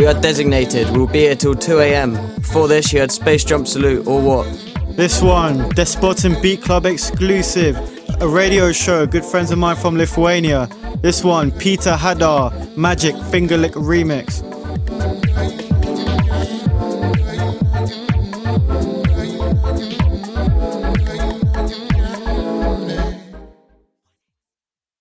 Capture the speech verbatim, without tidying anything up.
We are designated. We'll be here till two a.m. Before this, you had Space Jump Salute or what? This one, Despotin Beat Club exclusive, a radio show, good friends of mine from Lithuania. This one, Peter Hadar, Magic Finger Lick Remix.